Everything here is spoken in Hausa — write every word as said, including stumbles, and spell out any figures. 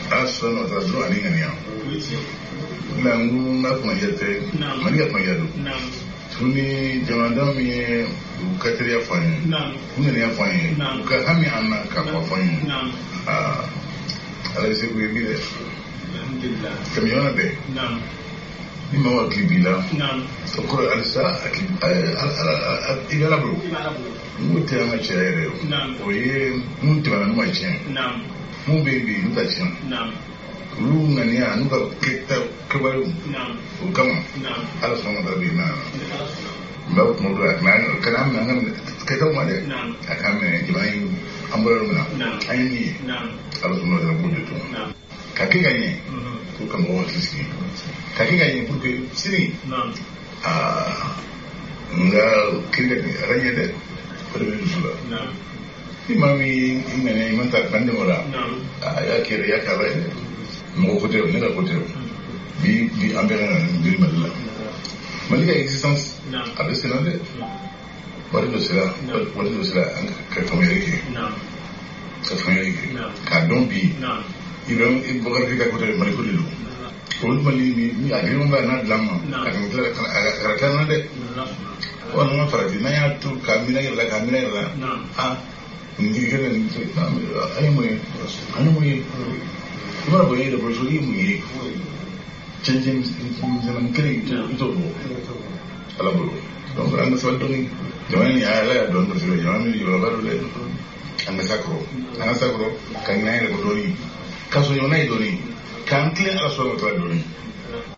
Aslan wa tazru ani ngania na ngu na kuma yete mani kuma yado tuni jamanda mi ukatiri ya fanye kuna ni ya fanye ka hami anna ka kwa fanye ah ala ise ku yebile alhamdulillah kamiona be naam ni mawa klibila naam sokoro alisa ala igala bro muti ama chere naam oye muti bana numa chen naam mu baby nuta chen naam lu ngani anu ka keta kebaru naam ukama naam ala soma dabi na mbau modu na kana na ngam keta male naam akame jimai ambaro na naam ayini naam ala soma dabi budu naam kake ganye ko kama wa sisi kake ganye pour que sini naam ah nga kirga ranye de ko de sula naam imami imene imanta bande mora naam ya kire ya kala mo ko te ne ko te bi bi ambere bi madla malika existence naam abesena de wala do sera wala do sera ka kamerike naam ka kamerike ka don bi naam ibram ibogar ka ko te maliko dilu ko mali mi mi agri mo ba na lamma ka mi tla ka ka na de ko no farati na ya tu ka mi na la ka mi na la ah ndi gele ni ay mo ay mo Kuma boye da brosoli mu yi canjin zaman kare ito bo ala bolo donc an ga sawal doni jamani ya ala ya don ko sire jamani yo ba dole an ga sakro an sakro kan nay ko doni kaso yo nay doni kan kle ala so ko doni